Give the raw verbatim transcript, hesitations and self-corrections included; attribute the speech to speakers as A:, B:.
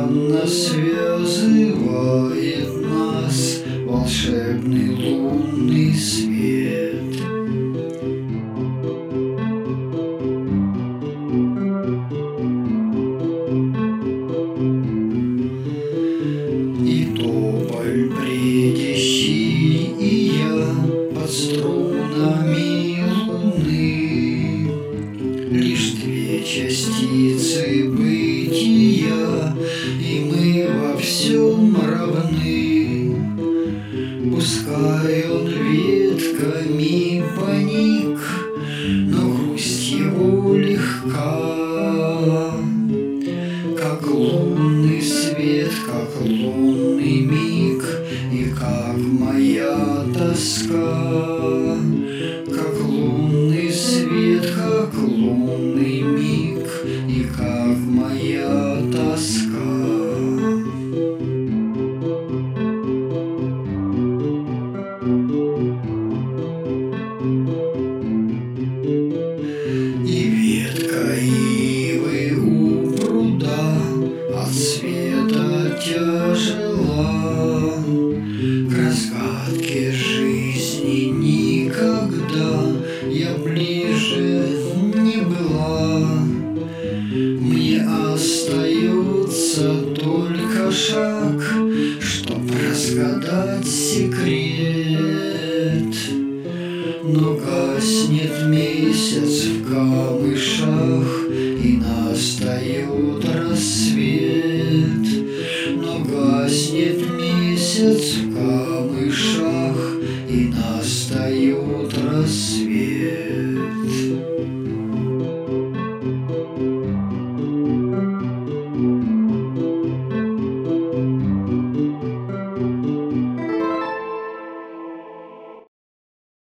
A: странно связывает нас волшебный лунный свет. И тополь бредящий, и я под струнами луны, лишь две частицы бытия, и мы во всем равны. Пускай он ветками поник, но грусть его легка, как лунный свет, как лунный миг, и как моя тоска. Как лунный свет, как лунный миг, и как моя тоска. И ветка ивы у пруда от света тяжела, к разгадке жизни никогда я ближе не была. Мне остается только шаг, чтоб разгадать секрет. Но гаснет месяц в камышах, и настает